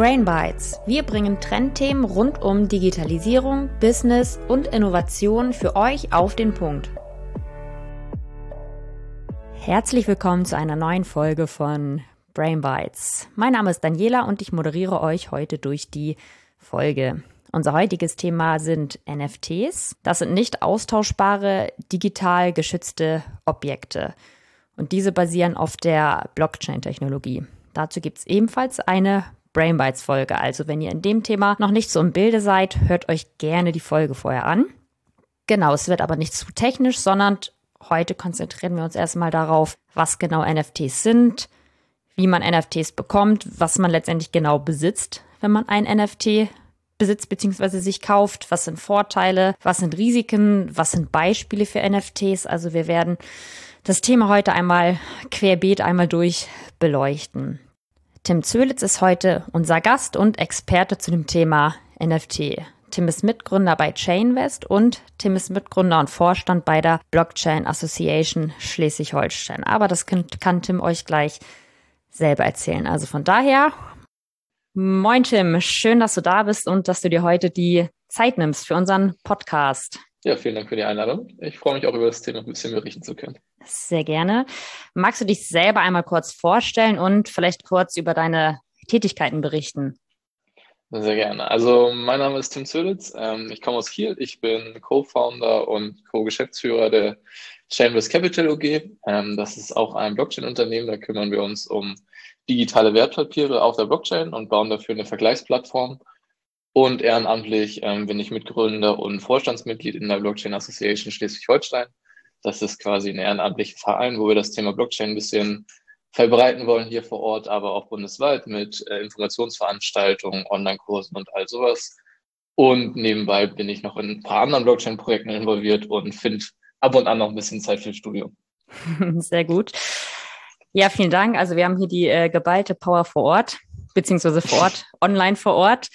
Brain Bites. Wir bringen Trendthemen rund um Digitalisierung, Business und Innovation für euch auf den Punkt. Herzlich willkommen zu einer neuen Folge von Brain Bites. Mein Name ist Daniela und ich moderiere euch heute durch die Folge. Unser heutiges Thema sind NFTs. Das sind nicht austauschbare, digital geschützte Objekte. Und diese basieren auf der Blockchain-Technologie. Dazu gibt es ebenfalls eine Brain Bites-Folge. Also wenn ihr in dem Thema noch nicht so im Bilde seid, hört euch gerne die Folge vorher an. Genau, es wird aber nicht zu technisch, sondern heute konzentrieren wir uns erstmal darauf, was genau NFTs sind, wie man NFTs bekommt, was man letztendlich genau besitzt, wenn man ein NFT besitzt bzw. sich kauft, was sind Vorteile, was sind Risiken, was sind Beispiele für NFTs. Also wir werden das Thema heute einmal querbeet durch beleuchten. Tim Zöllitz ist heute unser Gast und Experte zu dem Thema NFT. Tim ist Mitgründer bei Chainvest und Tim ist Mitgründer und Vorstand bei der Blockchain Association Schleswig-Holstein. Aber das kann Tim euch gleich selber erzählen. Also von daher, moin Tim, schön, dass du da bist und dass du dir heute die Zeit nimmst für unseren Podcast. Ja, vielen Dank für die Einladung. Ich freue mich auch, über das Thema ein bisschen berichten zu können. Sehr gerne. Magst du dich selber einmal kurz vorstellen und vielleicht kurz über deine Tätigkeiten berichten? Sehr gerne. Also mein Name ist Tim Zöllitz. Ich komme aus Kiel. Ich bin Co-Founder und Co-Geschäftsführer der Chainvest Capital OG. Das ist auch ein Blockchain-Unternehmen. Da kümmern wir uns um digitale Wertpapiere auf der Blockchain und bauen dafür eine Vergleichsplattform. Und ehrenamtlich bin ich Mitgründer und Vorstandsmitglied in der Blockchain Association Schleswig-Holstein. Das ist quasi ein ehrenamtlicher Verein, wo wir das Thema Blockchain ein bisschen verbreiten wollen hier vor Ort, aber auch bundesweit mit Informationsveranstaltungen, Online-Kursen und all sowas. Und nebenbei bin ich noch in ein paar anderen Blockchain-Projekten involviert und finde ab und an noch ein bisschen Zeit für Studium. Sehr gut. Ja, vielen Dank. Also wir haben hier die geballte Power vor Ort, beziehungsweise vor Ort, online vor Ort.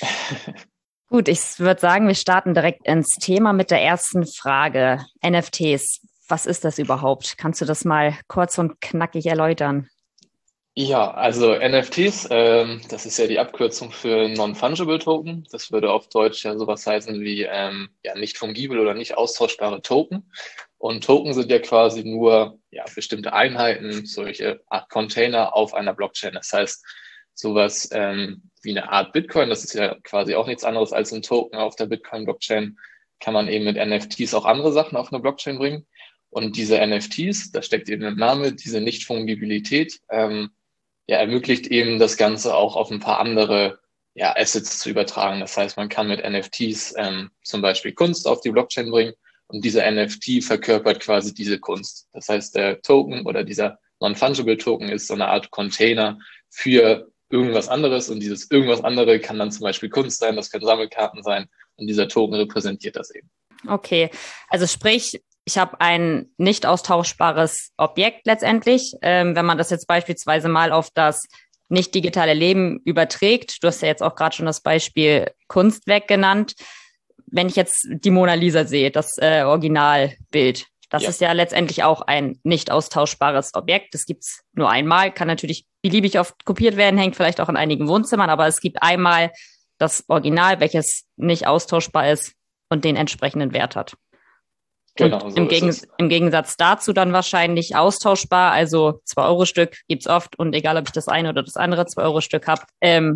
Gut, ich würde sagen, wir starten direkt ins Thema mit der ersten Frage. NFTs, was ist das überhaupt? Kannst du das mal kurz und knackig erläutern? Ja, also NFTs, das ist ja die Abkürzung für Non-Fungible Token. Das würde auf Deutsch ja sowas heißen wie nicht fungible oder nicht austauschbare Token. Und Token sind ja quasi nur bestimmte Einheiten, solche Art Container auf einer Blockchain. Das heißt, sowas wie eine Art Bitcoin, das ist ja quasi auch nichts anderes als ein Token auf der Bitcoin-Blockchain, kann man eben mit NFTs auch andere Sachen auf eine Blockchain bringen. Und diese NFTs, da steckt eben im Namen, diese Nicht-Fungibilität, ermöglicht eben das Ganze auch auf ein paar andere Assets zu übertragen. Das heißt, man kann mit NFTs zum Beispiel Kunst auf die Blockchain bringen und dieser NFT verkörpert quasi diese Kunst. Das heißt, der Token oder dieser Non-Fungible Token ist so eine Art Container für irgendwas anderes und dieses irgendwas andere kann dann zum Beispiel Kunst sein, das können Sammelkarten sein und dieser Token repräsentiert das eben. Okay, also sprich, ich habe ein nicht austauschbares Objekt letztendlich. Wenn man das jetzt beispielsweise mal auf das nicht digitale Leben überträgt, du hast ja jetzt auch gerade schon das Beispiel Kunstwerk genannt. Wenn ich jetzt die Mona Lisa sehe, das Originalbild, das ist ja letztendlich auch ein nicht austauschbares Objekt. Das gibt's nur einmal, kann natürlich beliebig oft kopiert werden, hängt vielleicht auch in einigen Wohnzimmern, aber es gibt einmal das Original, welches nicht austauschbar ist und den entsprechenden Wert hat. Genau, und so im Gegensatz dazu dann wahrscheinlich austauschbar, also 2-Euro-Stück gibt's oft und egal, ob ich das eine oder das andere 2-Euro-Stück habe,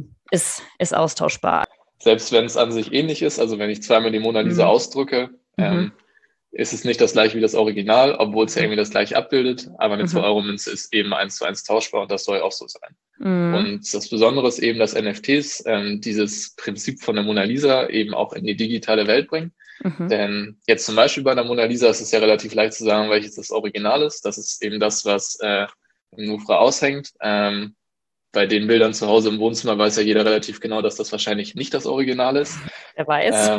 ist austauschbar. Selbst wenn es an sich ähnlich ist, also wenn ich zweimal die Mona Lisa ausdrücke, ist es nicht das gleiche wie das Original, obwohl es ja irgendwie das gleiche abbildet, aber eine 2-Euro-Münze ist eben 1:1 tauschbar und das soll auch so sein. Und das Besondere ist eben, dass NFTs dieses Prinzip von der Mona Lisa eben auch in die digitale Welt bringen. Denn jetzt zum Beispiel bei der Mona Lisa ist es ja relativ leicht zu sagen, welches das Original ist. Das ist eben das, was im Louvre aushängt. Bei den Bildern zu Hause im Wohnzimmer weiß ja jeder relativ genau, dass das wahrscheinlich nicht das Original ist. Wer weiß.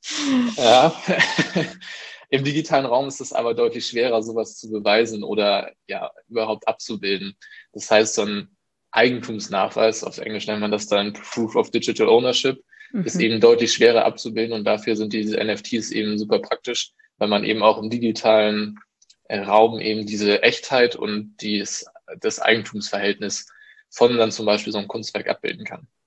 Im digitalen Raum ist es aber deutlich schwerer, sowas zu beweisen oder überhaupt abzubilden. Das heißt, so ein Eigentumsnachweis, auf Englisch nennt man das dann Proof of Digital Ownership, ist eben deutlich schwerer abzubilden und dafür sind diese NFTs eben super praktisch, weil man eben auch im digitalen Raum eben diese Echtheit und das Eigentumsverhältnis von dann zum Beispiel so einem Kunstwerk abbilden kann.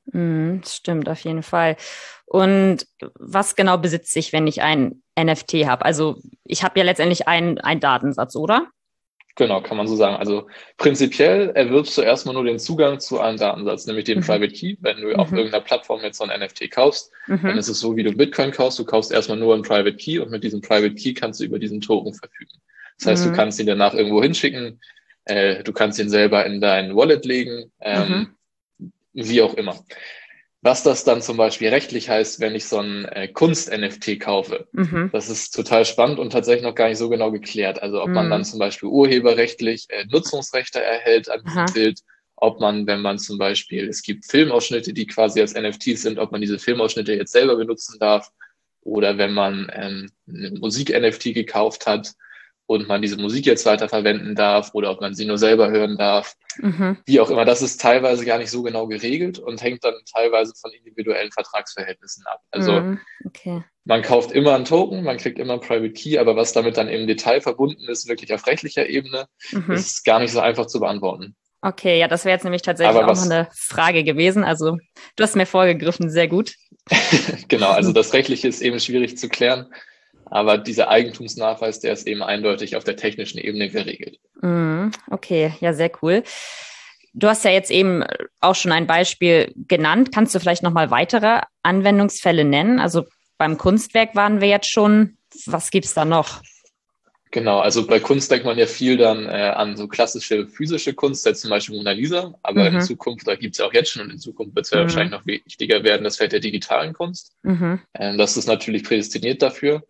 Das stimmt auf jeden Fall. Und was genau besitze ich, wenn ich ein NFT habe? Also ich habe ja letztendlich einen Datensatz, oder? Genau, kann man so sagen. Also prinzipiell erwirbst du erstmal nur den Zugang zu einem Datensatz, nämlich den Mhm. Private Key. Wenn du auf Mhm. irgendeiner Plattform jetzt so ein NFT kaufst, dann Mhm. ist es so, wie du Bitcoin kaufst. Du kaufst erstmal nur einen Private Key und mit diesem Private Key kannst du über diesen Token verfügen. Das heißt, du Mhm. kannst ihn danach irgendwo hinschicken, du kannst ihn selber in dein Wallet legen, Mhm. wie auch immer. Was das dann zum Beispiel rechtlich heißt, wenn ich so ein Kunst-NFT kaufe, Mhm. das ist total spannend und tatsächlich noch gar nicht so genau geklärt. Also ob man dann Mhm. zum Beispiel urheberrechtlich Nutzungsrechte erhält an diesem Aha. Bild, ob man, wenn man zum Beispiel, es gibt Filmausschnitte, die quasi als NFTs sind, ob man diese Filmausschnitte jetzt selber benutzen darf oder wenn man eine Musik-NFT gekauft hat und man diese Musik jetzt weiterverwenden darf oder ob man sie nur selber hören darf, Mhm. wie auch immer, das ist teilweise gar nicht so genau geregelt und hängt dann teilweise von individuellen Vertragsverhältnissen ab. Also Mhm. Okay. man kauft immer einen Token, man kriegt immer einen Private Key, aber was damit dann im Detail verbunden ist, wirklich auf rechtlicher Ebene, Mhm. ist gar nicht so einfach zu beantworten. Okay, ja, das wäre jetzt nämlich tatsächlich Aber auch noch was, eine Frage gewesen. Also du hast mir vorgegriffen, sehr gut. genau, also das Rechtliche ist eben schwierig zu klären, aber dieser Eigentumsnachweis, der ist eben eindeutig auf der technischen Ebene geregelt. Okay, ja, sehr cool. Du hast ja jetzt eben auch schon ein Beispiel genannt. Kannst du vielleicht noch mal weitere Anwendungsfälle nennen? Also beim Kunstwerk waren wir jetzt schon. Was gibt's da noch? Genau, also bei Kunst denkt man ja viel dann an so klassische physische Kunst, jetzt zum Beispiel Mona Lisa, aber in Mhm, Zukunft, da gibt's ja auch jetzt schon und in Zukunft wird es ja mhm, wahrscheinlich noch wichtiger werden, das Feld der digitalen Kunst. mhm, Das ist natürlich prädestiniert dafür.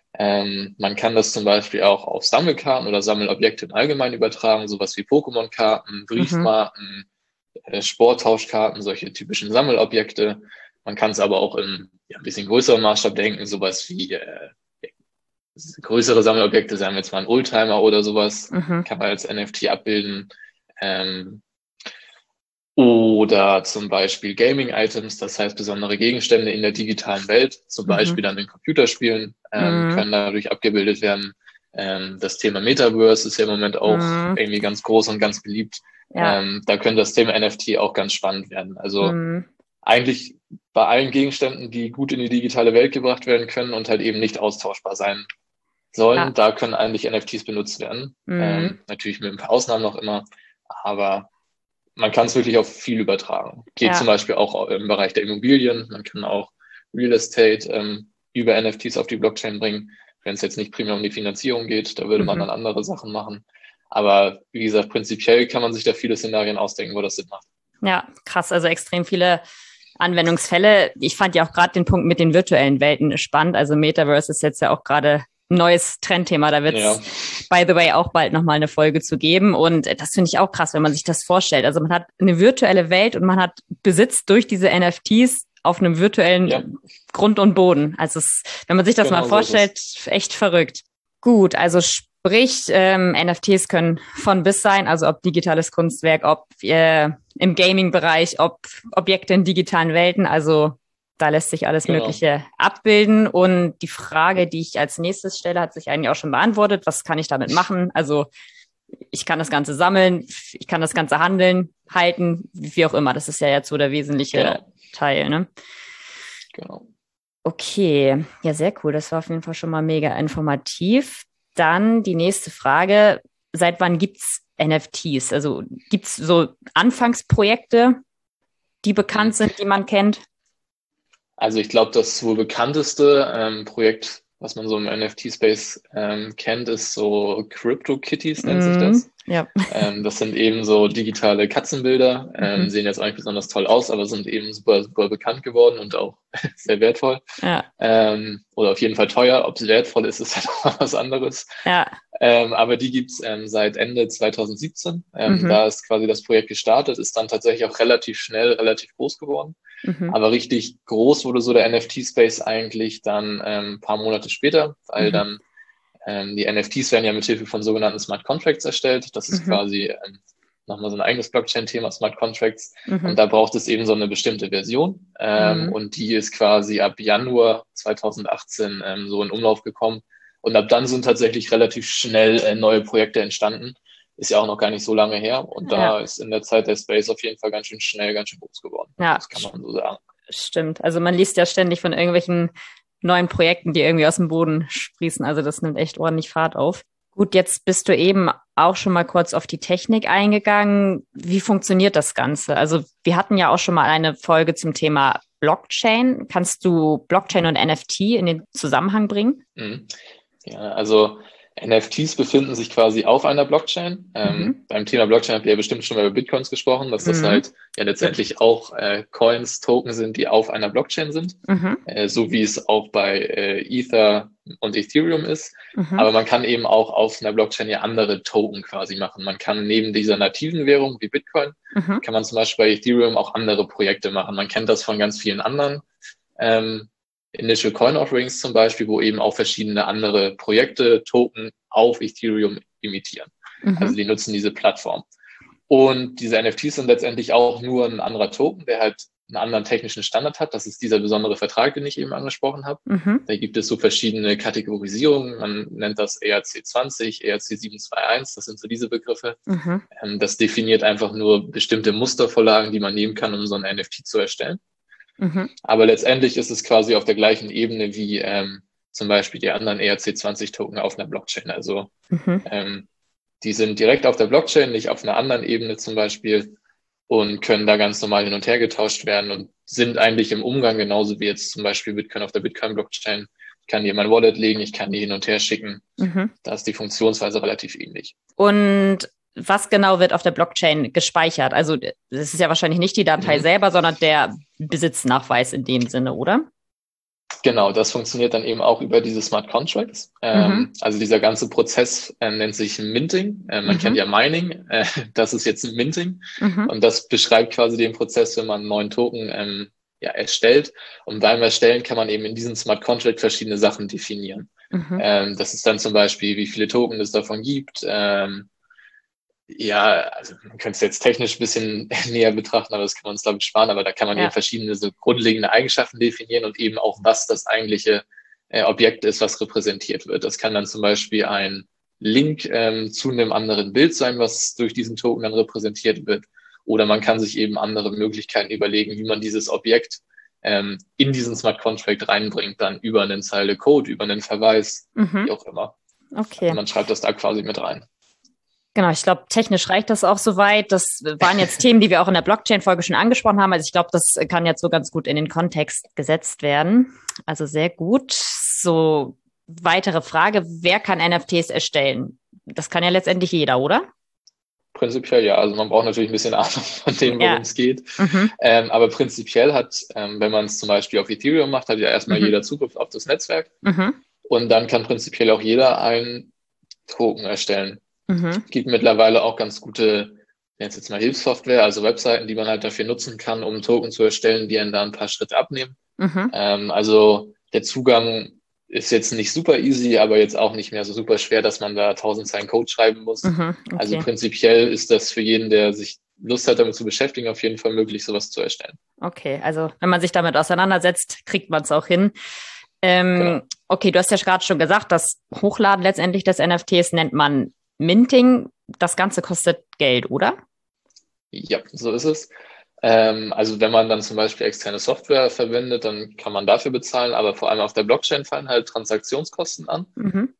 Man kann das zum Beispiel auch auf Sammelkarten oder Sammelobjekte im Allgemeinen übertragen, sowas wie Pokémon-Karten, mhm. Briefmarken, Sporttauschkarten, solche typischen Sammelobjekte. Man kann es aber auch in ja, ein bisschen größerem Maßstab denken, sowas wie größere Sammelobjekte, sagen wir jetzt mal ein Oldtimer oder sowas, Mhm, kann man als NFT abbilden. Ähm, oder zum Beispiel Gaming-Items, das heißt besondere Gegenstände in der digitalen Welt, zum mhm, Beispiel dann in Computerspielen, mhm, können dadurch abgebildet werden. Das Thema Metaverse ist ja im Moment auch mhm. irgendwie ganz groß und ganz beliebt. Ja, Da könnte das Thema NFT auch ganz spannend werden. Also mhm. eigentlich bei allen Gegenständen, die gut in die digitale Welt gebracht werden können und halt eben nicht austauschbar sein Ja, sollen, da können eigentlich NFTs benutzt werden. mhm. Natürlich mit ein paar Ausnahmen noch immer, aber man kann es wirklich auf viel übertragen. Geht zum Ja, Beispiel auch im Bereich der Immobilien. Man kann auch Real Estate über NFTs auf die Blockchain bringen. Wenn es jetzt nicht primär um die Finanzierung geht, da würde man mhm. dann andere Sachen machen. Aber wie gesagt, prinzipiell kann man sich da viele Szenarien ausdenken, wo das Sinn macht. Ja, krass. Also extrem viele Anwendungsfälle. Ich fand ja auch gerade den Punkt mit den virtuellen Welten spannend. Also Metaverse ist jetzt ja auch gerade ein neues Trendthema. Da wird Ja, es, by the way, auch bald nochmal eine Folge zu geben. Und das finde ich auch krass, wenn man sich das vorstellt. Also man hat eine virtuelle Welt und man hat Besitz durch diese NFTs auf einem ja, virtuellen Grund und Boden. Also es, wenn man sich das mal genau so ist es. vorstellt, echt verrückt. Gut, also sprich, NFTs können von bis sein, also ob digitales Kunstwerk, ob im Gaming-Bereich, ob Objekte in digitalen Welten. Also da lässt sich alles Genau. Mögliche abbilden. Und die Frage, die ich als nächstes stelle, hat sich eigentlich auch schon beantwortet. Was kann ich damit machen? Also ich kann das Ganze sammeln, ich kann das Ganze handeln, halten, wie auch immer. Das ist ja jetzt so der wesentliche Genau. Teil, ne? Genau. Okay, ja, sehr cool. Das war auf jeden Fall schon mal mega informativ. Dann die nächste Frage. Seit wann gibt's NFTs? Also gibt's so Anfangsprojekte, die bekannt Mhm. sind, die man kennt? Also ich glaube, das wohl bekannteste Projekt, was man so im NFT-Space kennt, ist so CryptoKitties nennt sich das. Ja. Das sind eben so digitale Katzenbilder, Mhm. sehen jetzt auch nicht besonders toll aus, aber sind eben super, super bekannt geworden und auch sehr wertvoll. Ja, Oder auf jeden Fall teuer. Ob sie wertvoll ist, ist halt auch was anderes. ja. Aber die gibt's seit Ende 2017. Mhm. Da ist quasi das Projekt gestartet, ist dann tatsächlich auch relativ schnell, relativ groß geworden. Mhm. Aber richtig groß wurde so der NFT-Space eigentlich dann ein paar Monate später, weil Mhm. dann die NFTs werden ja mit Hilfe von sogenannten Smart Contracts erstellt. Das ist Mhm. quasi nochmal so ein eigenes Blockchain-Thema, Smart Contracts. Und Mhm. da braucht es eben so eine bestimmte Version. Mhm. Und die ist quasi ab Januar 2018 so in Umlauf gekommen. Und ab dann sind tatsächlich relativ schnell neue Projekte entstanden, ist ja auch noch gar nicht so lange her. Und da ist in der Zeit der Space auf jeden Fall ganz schön schnell, ganz schön groß geworden. Ja, das kann man so sagen. Stimmt. Also man liest ja ständig von irgendwelchen neuen Projekten, die irgendwie aus dem Boden sprießen. Also das nimmt echt ordentlich Fahrt auf. Gut, jetzt bist du eben auch schon mal kurz auf die Technik eingegangen. Wie funktioniert das Ganze? Also wir hatten ja auch schon mal eine Folge zum Thema Blockchain. Kannst du Blockchain und NFT in den Zusammenhang bringen? Ja, also NFTs befinden sich quasi auf einer Blockchain. Beim Thema Blockchain habt ihr ja bestimmt schon mal über Bitcoins gesprochen, dass das halt ja letztendlich auch Coins, Token sind, die auf einer Blockchain sind, so wie es auch bei Ether und Ethereum ist. Aber man kann eben auch auf einer Blockchain ja andere Token quasi machen. Man kann neben dieser nativen Währung wie Bitcoin, kann man zum Beispiel bei Ethereum auch andere Projekte machen. Man kennt das von ganz vielen anderen Initial Coin Offerings zum Beispiel, wo eben auch verschiedene andere Projekte, Token auf Ethereum imitieren. Also die nutzen diese Plattform. Und diese NFTs sind letztendlich auch nur ein anderer Token, der halt einen anderen technischen Standard hat. Das ist dieser besondere Vertrag, den ich eben angesprochen habe. Da gibt es so verschiedene Kategorisierungen. Man nennt das ERC20, ERC721, das sind so diese Begriffe. Das definiert einfach nur bestimmte Mustervorlagen, die man nehmen kann, um so ein NFT zu erstellen. Aber letztendlich ist es quasi auf der gleichen Ebene wie zum Beispiel die anderen ERC20-Token auf einer Blockchain. Also die sind direkt auf der Blockchain, nicht auf einer anderen Ebene zum Beispiel und können da ganz normal hin und her getauscht werden und sind eigentlich im Umgang genauso wie jetzt zum Beispiel Bitcoin auf der Bitcoin-Blockchain. Ich kann die in mein Wallet legen, ich kann die hin und her schicken. Da ist die Funktionsweise relativ ähnlich. Und was genau wird auf der Blockchain gespeichert? Also das ist ja wahrscheinlich nicht die Datei selber, sondern der Besitznachweis in dem Sinne, oder? Genau, das funktioniert dann eben auch über diese Smart Contracts. Also dieser ganze Prozess nennt sich Minting. Man kennt ja Mining, das ist jetzt ein Minting. Und das beschreibt quasi den Prozess, wenn man einen neuen Token erstellt. Und beim Erstellen kann man eben in diesem Smart Contract verschiedene Sachen definieren. Das ist dann zum Beispiel, wie viele Token es davon gibt. Also man könnte es jetzt technisch ein bisschen näher betrachten, aber das kann man uns, glaube ich, sparen. Aber da kann man eben verschiedene so grundlegende Eigenschaften definieren und eben auch, was das eigentliche Objekt ist, was repräsentiert wird. Das kann dann zum Beispiel ein Link zu einem anderen Bild sein, was durch diesen Token dann repräsentiert wird. Oder man kann sich eben andere Möglichkeiten überlegen, wie man dieses Objekt in diesen Smart Contract reinbringt, dann über eine Zeile Code, über einen Verweis, wie auch immer. Okay. Also man schreibt das da quasi mit rein. Genau, ich glaube, technisch reicht das auch soweit. Das waren jetzt Themen, die wir auch in der Blockchain-Folge schon angesprochen haben. Also ich glaube, das kann jetzt so ganz gut in den Kontext gesetzt werden. Also sehr gut. So, weitere Frage, wer kann NFTs erstellen? Das kann ja letztendlich jeder, oder? Prinzipiell ja. Also man braucht natürlich ein bisschen Ahnung von dem, worum es geht. Aber prinzipiell hat, wenn man es zum Beispiel auf Ethereum macht, hat ja erstmal jeder Zugriff auf das Netzwerk. Und dann kann prinzipiell auch jeder einen Token erstellen. Es gibt mittlerweile auch ganz gute, jetzt mal Hilfssoftware, also Webseiten, die man halt dafür nutzen kann, um einen Token zu erstellen, die einen da ein paar Schritte abnehmen. Also der Zugang ist jetzt nicht super easy, aber jetzt auch nicht mehr so super schwer, dass man da 1000 Zeilen Code schreiben muss. Okay. Also prinzipiell ist das für jeden, der sich Lust hat, damit zu beschäftigen, auf jeden Fall möglich, sowas zu erstellen. Okay, also wenn man sich damit auseinandersetzt, kriegt man es auch hin. Genau. Okay, du hast ja gerade schon gesagt, das Hochladen letztendlich des NFTs nennt man Minting. Das Ganze kostet Geld, oder? Ja, so ist es. Also wenn man dann zum Beispiel externe Software verwendet, dann kann man dafür bezahlen, aber vor allem auf der Blockchain fallen halt Transaktionskosten an.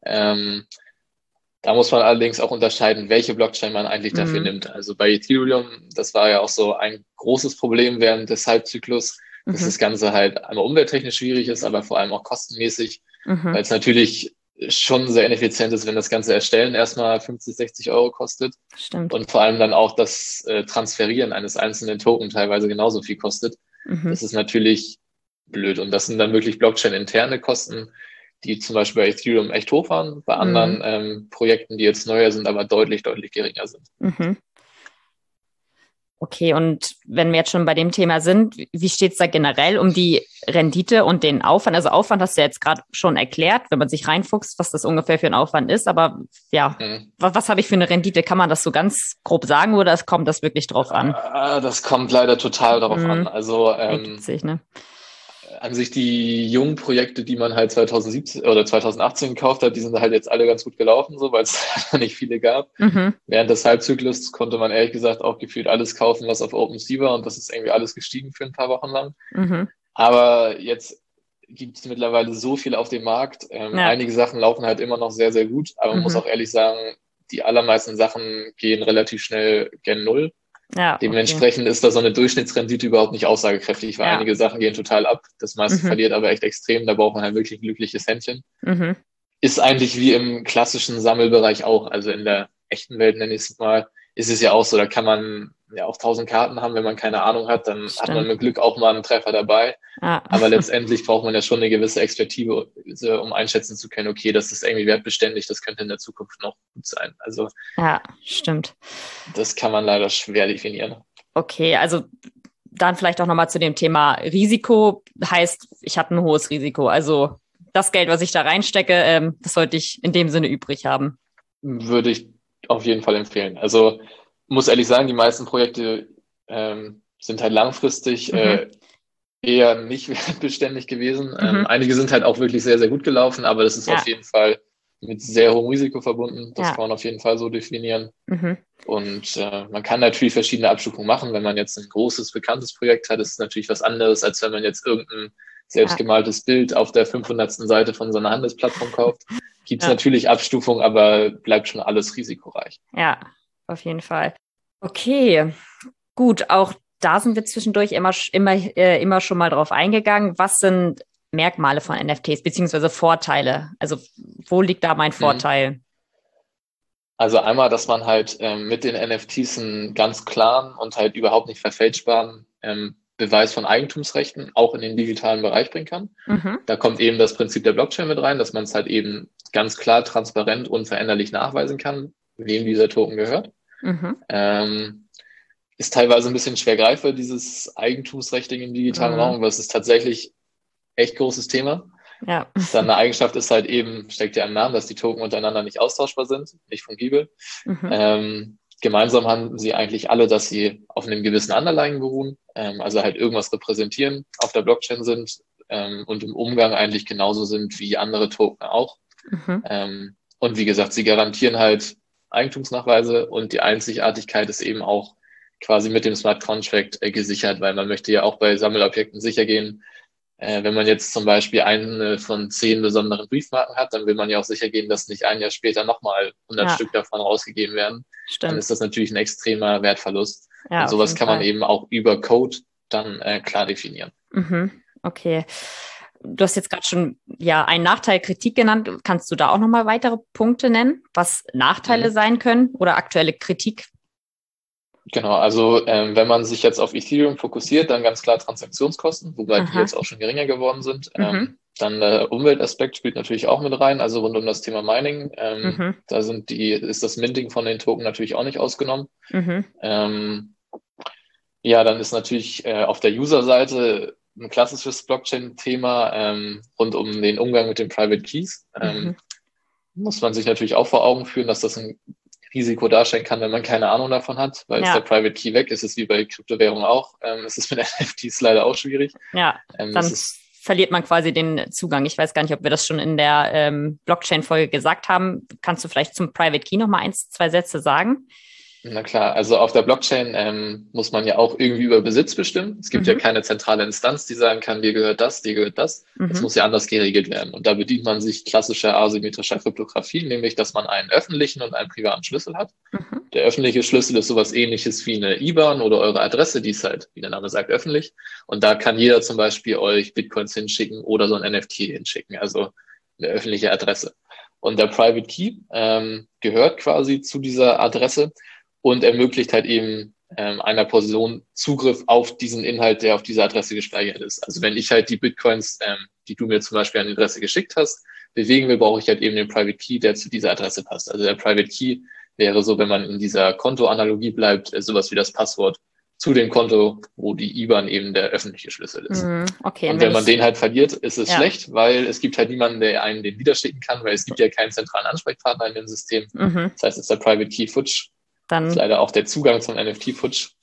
Da muss man allerdings auch unterscheiden, welche Blockchain man eigentlich dafür nimmt. Also bei Ethereum, das war ja auch so ein großes Problem während des Hype-Zyklus, dass das Ganze halt einmal umwelttechnisch schwierig ist, aber vor allem auch kostenmäßig, weil es natürlich schon sehr ineffizient ist, wenn das ganze Erstellen erstmal 50, 60 Euro kostet. Stimmt. Und vor allem dann auch das Transferieren eines einzelnen Token teilweise genauso viel kostet. Das ist natürlich blöd. Und das sind dann wirklich Blockchain-interne Kosten, die zum Beispiel bei Ethereum echt hoch waren, bei anderen Projekten, die jetzt neuer sind, aber deutlich, deutlich geringer sind. Okay, und wenn wir jetzt schon bei dem Thema sind, wie steht es da generell um die Rendite und den Aufwand? Also Aufwand hast du ja jetzt gerade schon erklärt, wenn man sich reinfuchst, was das ungefähr für ein Aufwand ist. Aber ja, was habe ich für eine Rendite? Kann man das so ganz grob sagen oder kommt das wirklich drauf an? Das kommt leider total darauf an. Also Witzig, ne? an sich die jungen Projekte, die man halt 2017 oder 2018 gekauft hat, die sind halt jetzt alle ganz gut gelaufen, so, weil es nicht viele gab. Während des Halbzyklus konnte man ehrlich gesagt auch gefühlt alles kaufen, was auf OpenSea war, und das ist irgendwie alles gestiegen für ein paar Wochen lang. Aber jetzt gibt es mittlerweile so viel auf dem Markt. Einige Sachen laufen halt immer noch sehr, sehr gut, aber man muss auch ehrlich sagen, die allermeisten Sachen gehen relativ schnell gen Null. Ja, Dementsprechend ist da so eine Durchschnittsrendite überhaupt nicht aussagekräftig, weil einige Sachen gehen total ab. Das meiste verliert aber echt extrem. Da braucht man halt wirklich ein glückliches Händchen. Ist eigentlich wie im klassischen Sammelbereich auch. Also in der echten Welt, nenne ich es mal, ist es ja auch so. Da kann man ja auch 1000 Karten haben. Wenn man keine Ahnung hat, dann hat man mit Glück auch mal einen Treffer dabei. Aber letztendlich braucht man ja schon eine gewisse Expertise, um einschätzen zu können, okay, das ist irgendwie wertbeständig, das könnte in der Zukunft noch gut sein. Also ja, stimmt. Das kann man leider schwer definieren. Okay, also dann vielleicht auch nochmal zu dem Thema Risiko. Heißt, ich habe ein hohes Risiko. Also das Geld, was ich da reinstecke, das sollte ich in dem Sinne übrig haben. Würde ich auf jeden Fall empfehlen. Also muss ehrlich sagen, die meisten Projekte sind halt langfristig eher nicht beständig gewesen. Einige sind halt auch wirklich sehr, sehr gut gelaufen, aber das ist auf jeden Fall mit sehr hohem Risiko verbunden. Das kann man auf jeden Fall so definieren. Und man kann natürlich verschiedene Abstufungen machen. Wenn man jetzt ein großes, bekanntes Projekt hat, ist es natürlich was anderes, als wenn man jetzt irgendein selbstgemaltes Bild auf der 500. Seite von so einer Handelsplattform kauft. Gibt es natürlich Abstufungen, aber bleibt schon alles risikoreich. Ja, auf jeden Fall. Okay, gut. Auch da sind wir zwischendurch immer schon mal drauf eingegangen. Was sind Merkmale von NFTs beziehungsweise Vorteile? Also wo liegt da mein Vorteil? Also einmal, dass man halt mit den NFTs einen ganz klaren und halt überhaupt nicht verfälschbaren Beweis von Eigentumsrechten auch in den digitalen Bereich bringen kann. Da kommt eben das Prinzip der Blockchain mit rein, dass man es halt eben ganz klar, transparent, unveränderlich nachweisen kann, wem dieser Token gehört. Ist teilweise ein bisschen schwer greifbar, dieses Eigentumsrecht im digitalen Raum, aber es ist tatsächlich echt großes Thema. Ja. Dann eine Eigenschaft ist halt eben, steckt ja im Namen, dass die Token untereinander nicht austauschbar sind, nicht fungibel. Gemeinsam haben sie eigentlich alle, dass sie auf einem gewissen Underlying beruhen, also halt irgendwas repräsentieren, auf der Blockchain sind und im Umgang eigentlich genauso sind wie andere Token auch. Und wie gesagt, sie garantieren halt Eigentumsnachweise und die Einzigartigkeit ist eben auch quasi mit dem Smart Contract gesichert, weil man möchte ja auch bei Sammelobjekten sicher gehen. Wenn man jetzt zum Beispiel eine von 10 besonderen Briefmarken hat, dann will man ja auch sicher gehen, dass nicht ein Jahr später nochmal 100 Stück davon rausgegeben werden. Stimmt. Dann ist das natürlich ein extremer Wertverlust. Ja, und sowas kann man eben auch über Code dann klar definieren. Okay. Du hast jetzt gerade schon einen Nachteil Kritik genannt. Kannst du da auch nochmal weitere Punkte nennen, was Nachteile sein können oder aktuelle Kritik? Genau, also wenn man sich jetzt auf Ethereum fokussiert, dann ganz klar Transaktionskosten, wobei die jetzt auch schon geringer geworden sind. Dann der Umweltaspekt spielt natürlich auch mit rein, also rund um das Thema Mining. Da ist das Minting von den Token natürlich auch nicht ausgenommen. Dann ist natürlich auf der User-Seite ein klassisches Blockchain-Thema rund um den Umgang mit den Private Keys. Muss man sich natürlich auch vor Augen führen, dass das ein Risiko darstellen kann, wenn man keine Ahnung davon hat, weil ist der Private Key weg, ist es wie bei Kryptowährungen auch. Es ist mit NFTs leider auch schwierig. Dann verliert man quasi den Zugang. Ich weiß gar nicht, ob wir das schon in der Blockchain-Folge gesagt haben. Kannst du vielleicht zum Private Key noch mal 1, 2 Sätze sagen? Na klar, also auf der Blockchain muss man ja auch irgendwie über Besitz bestimmen. Es gibt ja keine zentrale Instanz, die sagen kann, dir gehört das, dir gehört das. Das muss ja anders geregelt werden. Und da bedient man sich klassischer asymmetrischer Kryptographie, nämlich, dass man einen öffentlichen und einen privaten Schlüssel hat. Der öffentliche Schlüssel ist sowas Ähnliches wie eine IBAN oder eure Adresse, die ist halt, wie der Name sagt, öffentlich. Und da kann jeder zum Beispiel euch Bitcoins hinschicken oder so ein NFT hinschicken, also eine öffentliche Adresse. Und der Private Key gehört quasi zu dieser Adresse und ermöglicht halt eben einer Person Zugriff auf diesen Inhalt, der auf dieser Adresse gespeichert ist. Also wenn ich halt die Bitcoins, die du mir zum Beispiel an die Adresse geschickt hast, bewegen will, brauche ich halt eben den Private Key, der zu dieser Adresse passt. Also der Private Key wäre so, wenn man in dieser Kontoanalogie bleibt, sowas wie das Passwort zu dem Konto, wo die IBAN eben der öffentliche Schlüssel ist. Okay, und wenn man den halt verliert, ist es schlecht, weil es gibt halt niemanden, der einen den widerschicken kann, weil es gibt ja keinen zentralen Ansprechpartner in dem System. Das heißt, ist der Private Key futsch. Dann ist leider auch der Zugang zum NFT futsch.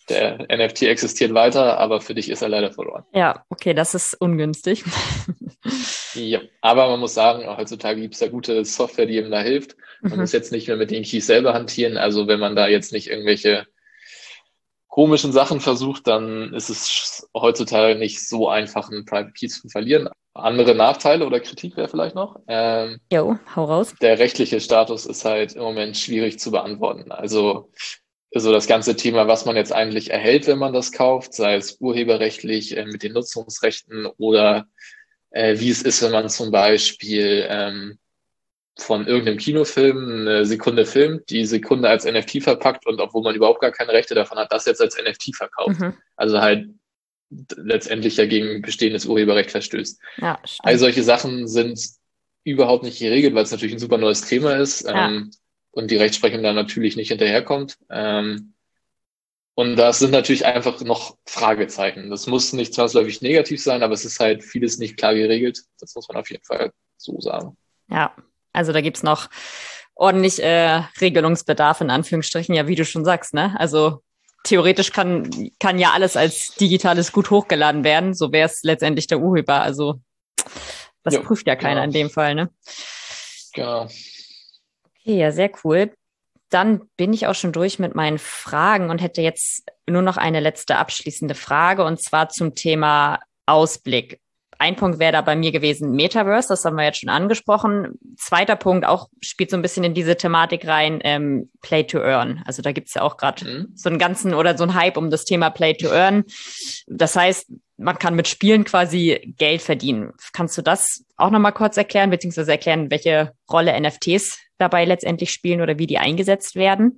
Der NFT existiert weiter, aber für dich ist er leider verloren. Ja, okay, das ist ungünstig. Ja, aber man muss sagen, auch heutzutage gibt es da gute Software, die ihm da hilft. Man muss jetzt nicht mehr mit den Keys selber hantieren. Also wenn man da jetzt nicht irgendwelche komischen Sachen versucht, dann ist es heutzutage nicht so einfach, einen Private Key zu verlieren. Andere Nachteile oder Kritik wäre vielleicht noch. Jo, hau raus. Der rechtliche Status ist halt im Moment schwierig zu beantworten. Also so das ganze Thema, was man jetzt eigentlich erhält, wenn man das kauft, sei es urheberrechtlich mit den Nutzungsrechten oder wie es ist, wenn man zum Beispiel von irgendeinem Kinofilm eine Sekunde filmt, die Sekunde als NFT verpackt und obwohl man überhaupt gar keine Rechte davon hat, das jetzt als NFT verkauft. Also halt letztendlich ja gegen bestehendes Urheberrecht verstößt. Ja, All solche Sachen sind überhaupt nicht geregelt, weil es natürlich ein super neues Thema ist und die Rechtsprechung da natürlich nicht hinterherkommt. Und das sind natürlich einfach noch Fragezeichen. Das muss nicht zwangsläufig negativ sein, aber es ist halt vieles nicht klar geregelt. Das muss man auf jeden Fall so sagen. Ja, also da gibt's noch ordentlich Regelungsbedarf in Anführungsstrichen, ja, wie du schon sagst, ne? Also theoretisch kann ja alles als digitales Gut hochgeladen werden, so wäre es letztendlich der Urheber. Also das prüft ja keiner in dem Fall, ne? Genau. Okay, ja, sehr cool. Dann bin ich auch schon durch mit meinen Fragen und hätte jetzt nur noch eine letzte abschließende Frage, und zwar zum Thema Ausblick. Ein Punkt wäre da bei mir gewesen Metaverse, das haben wir jetzt schon angesprochen. Zweiter Punkt auch spielt so ein bisschen in diese Thematik rein, Play to Earn. Also da gibt's ja auch gerade so einen ganzen oder so einen Hype um das Thema Play to Earn. Das heißt, man kann mit Spielen quasi Geld verdienen. Kannst du das auch nochmal kurz erklären, beziehungsweise erklären, welche Rolle NFTs dabei letztendlich spielen oder wie die eingesetzt werden?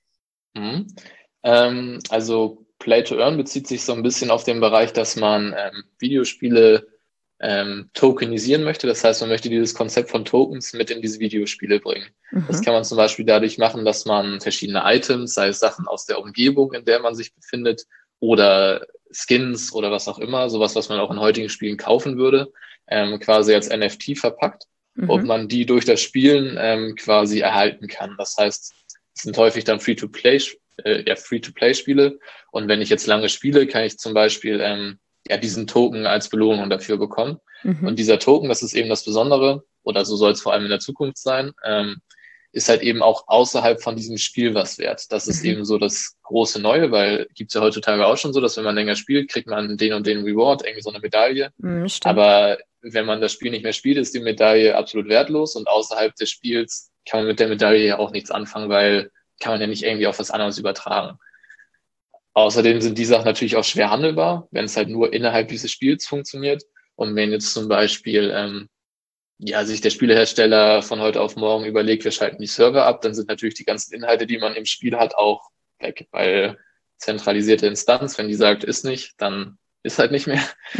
Also Play to Earn bezieht sich so ein bisschen auf den Bereich, dass man Videospiele tokenisieren möchte. Das heißt, man möchte dieses Konzept von Tokens mit in diese Videospiele bringen. Das kann man zum Beispiel dadurch machen, dass man verschiedene Items, sei es Sachen aus der Umgebung, in der man sich befindet, oder Skins oder was auch immer, sowas, was man auch in heutigen Spielen kaufen würde, quasi als NFT verpackt und man die durch das Spielen quasi erhalten kann. Das heißt, es sind häufig dann Free-to-Play-Spiele und wenn ich jetzt lange spiele, kann ich zum Beispiel diesen Token als Belohnung dafür bekommen. Und dieser Token, das ist eben das Besondere, oder so soll es vor allem in der Zukunft sein, ist halt eben auch außerhalb von diesem Spiel was wert. Das ist eben so das große Neue, weil gibt's ja heutzutage auch schon so, dass wenn man länger spielt, kriegt man den und den Reward, irgendwie so eine Medaille. Aber wenn man das Spiel nicht mehr spielt, ist die Medaille absolut wertlos und außerhalb des Spiels kann man mit der Medaille ja auch nichts anfangen, weil kann man ja nicht irgendwie auf was anderes übertragen. Außerdem sind die Sachen natürlich auch schwer handelbar, wenn es halt nur innerhalb dieses Spiels funktioniert. Und wenn jetzt zum Beispiel sich der Spielehersteller von heute auf morgen überlegt, wir schalten die Server ab, dann sind natürlich die ganzen Inhalte, die man im Spiel hat, auch weg, weil zentralisierte Instanz, wenn die sagt, ist nicht, dann ist halt nicht mehr.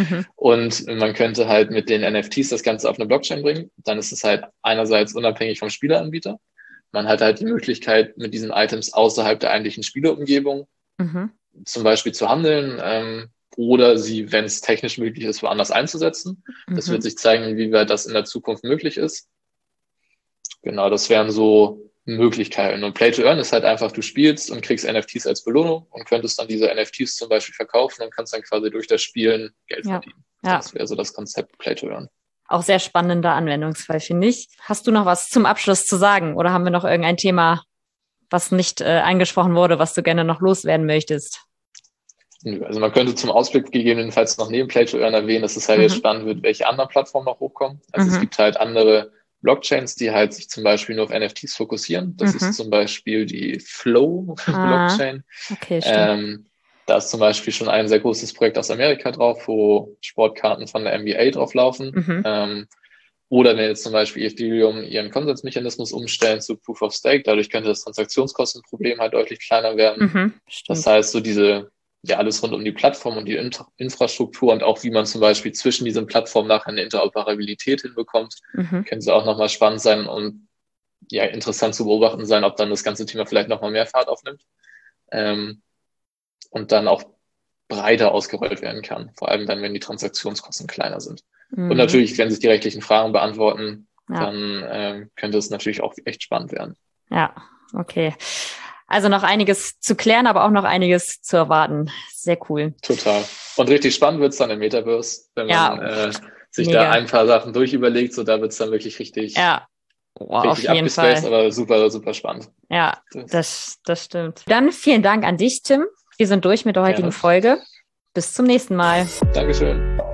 Und man könnte halt mit den NFTs das Ganze auf eine Blockchain bringen. Dann ist es halt einerseits unabhängig vom Spieleanbieter. Man hat halt die Möglichkeit, mit diesen Items außerhalb der eigentlichen Spieleumgebung zum Beispiel zu handeln oder sie, wenn es technisch möglich ist, woanders einzusetzen. Das wird sich zeigen, inwieweit das in der Zukunft möglich ist. Genau, das wären so Möglichkeiten. Und Play to Earn ist halt einfach, du spielst und kriegst NFTs als Belohnung und könntest dann diese NFTs zum Beispiel verkaufen und kannst dann quasi durch das Spielen Geld verdienen. Ja. Das wäre so das Konzept Play to Earn. Auch sehr spannender Anwendungsfall, finde ich. Hast du noch was zum Abschluss zu sagen oder haben wir noch irgendein Thema, was nicht angesprochen wurde, was du gerne noch loswerden möchtest? Also man könnte zum Ausblick gegebenenfalls noch neben Play to Earn erwähnen, dass es halt jetzt spannend wird, welche anderen Plattformen noch hochkommen. Also es gibt halt andere Blockchains, die halt sich zum Beispiel nur auf NFTs fokussieren. Das ist zum Beispiel die Flow-Blockchain. Okay, stimmt. Da ist zum Beispiel schon ein sehr großes Projekt aus Amerika drauf, wo Sportkarten von der NBA drauf laufen. Oder wenn jetzt zum Beispiel Ethereum ihren Konsensmechanismus umstellen zu Proof of Stake, dadurch könnte das Transaktionskostenproblem halt deutlich kleiner werden. Das heißt, so alles rund um die Plattform und die Infrastruktur und auch wie man zum Beispiel zwischen diesen Plattformen nachher eine Interoperabilität hinbekommt, könnte auch nochmal spannend sein und interessant zu beobachten sein, ob dann das ganze Thema vielleicht nochmal mehr Fahrt aufnimmt und dann auch breiter ausgerollt werden kann, vor allem dann, wenn die Transaktionskosten kleiner sind. Und natürlich, wenn sich die rechtlichen Fragen beantworten, dann könnte es natürlich auch echt spannend werden. Ja, okay. Also noch einiges zu klären, aber auch noch einiges zu erwarten. Sehr cool. Total. Und richtig spannend wird's dann im Metaverse, wenn man sich mega. da ein paar Sachen durchüberlegt. So, da wird's dann wirklich richtig, auf jeden abgespaced, Fall. aber super, super spannend. Ja, das stimmt. Dann vielen Dank an dich, Tim. Wir sind durch mit der heutigen Gerne. Folge. Bis zum nächsten Mal. Dankeschön.